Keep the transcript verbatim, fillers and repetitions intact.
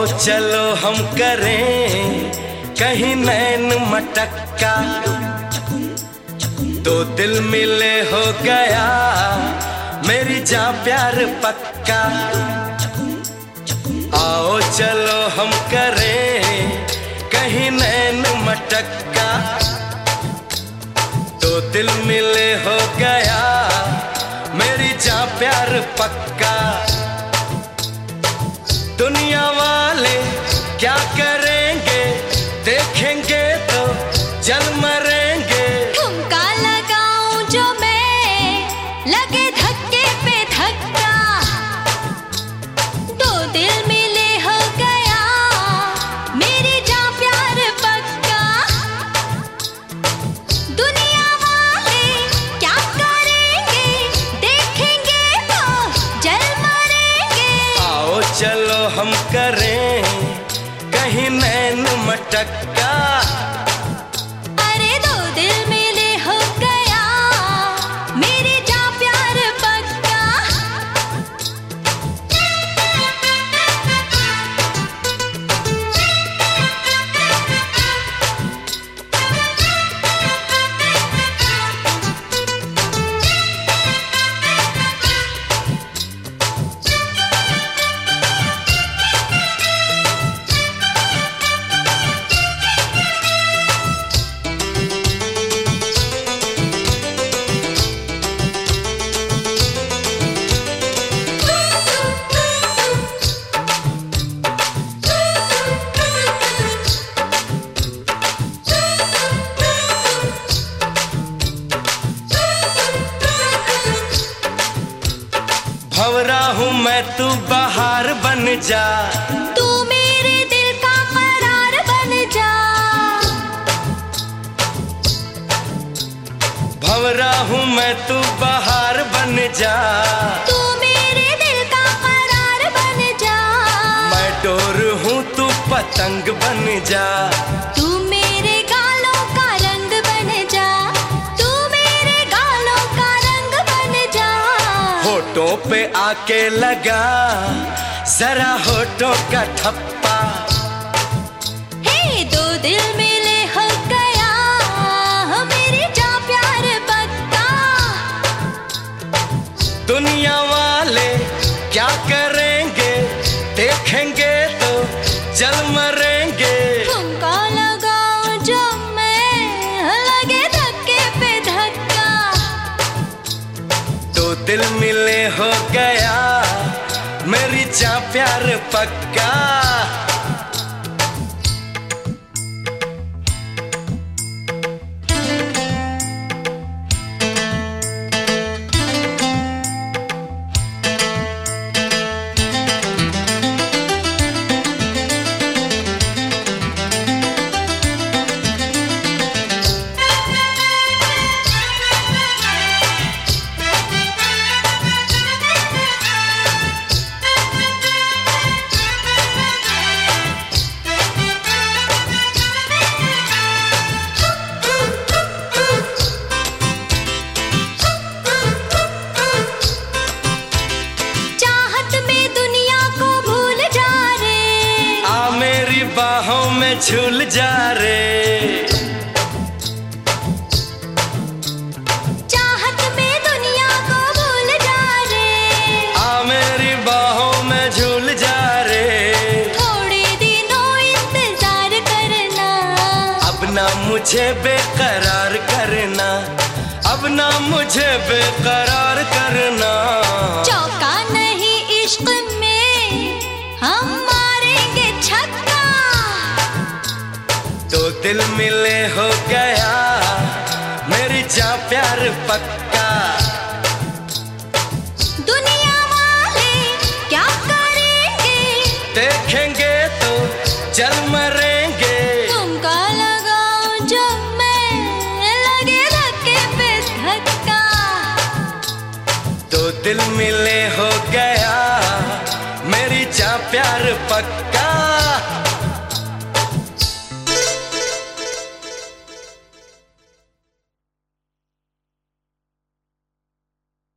चलो हम करें कहीं नैन मटक्का, दो दिल मिले हो गया मेरी जान प्यार पक्का। आओ चलो हम करें कहीं नैन मटक्का, दो दिल मिले हो गया मेरी जान प्यार पक्का। दुनिया वाले क्या करेंगे देखेंगे तो जल मरेंगे। ठुमका लगाऊं जो मैं लगे धक्के पे धक्का, दो दिल मिले हो गया मेरी जान प्यार पक्का। दुनिया वाले क्या करेंगे देखेंगे तो जल मरेंगे। आओ चलो हम करें कहीं नैन मटक्का, अरे दो दिल मिले हो गया मेरी जान प्यार पक्का। भंवरा हूँ मैं तू बहार बन जा, तू मेरे दिल का करार बन जा। भंवरा हूँ मैं तू बहार बन जा, तू मेरे दिल का करार बन जा। मैं डोर हूँ तू पतंग बन जा। तू मेरे गालों का रंग बन जा, तू मेरे गालों का रंग बन जा। होठों पे आके लगा जरा होठों का ठप्पा, हे दो दिल मिले हो गया मेरी जान प्यार पक्का। दुनिया वाले क्या करेंगे देखेंगे तो जल मरेंगे। ठुमका लगाऊं जो मैं लगे धक्के पे धक्का, दो दिल मिले हो गया मेरी जान प्यार पक्का। बाहों में झूल जा रे, चाहत में दुनिया को भूल जा रे। आ मेरी बाहों में झूल जा रे। थोड़े दिनों इंतजार करना, अब ना मुझे बेकरार करना, अब ना मुझे बेकरार करना। चौका नहीं इश्क में हम मारेंगे छक्का, दो दिल मिले हो गया मेरी जान प्यार पक्का। दुनिया वाले क्या करेंगे देखेंगे तो चल मरेंगे। तुमका लगाओ जब मैं लगे धक्के पे धक्का, दो दिल मिले हो गया मेरी जान प्यार पक्का।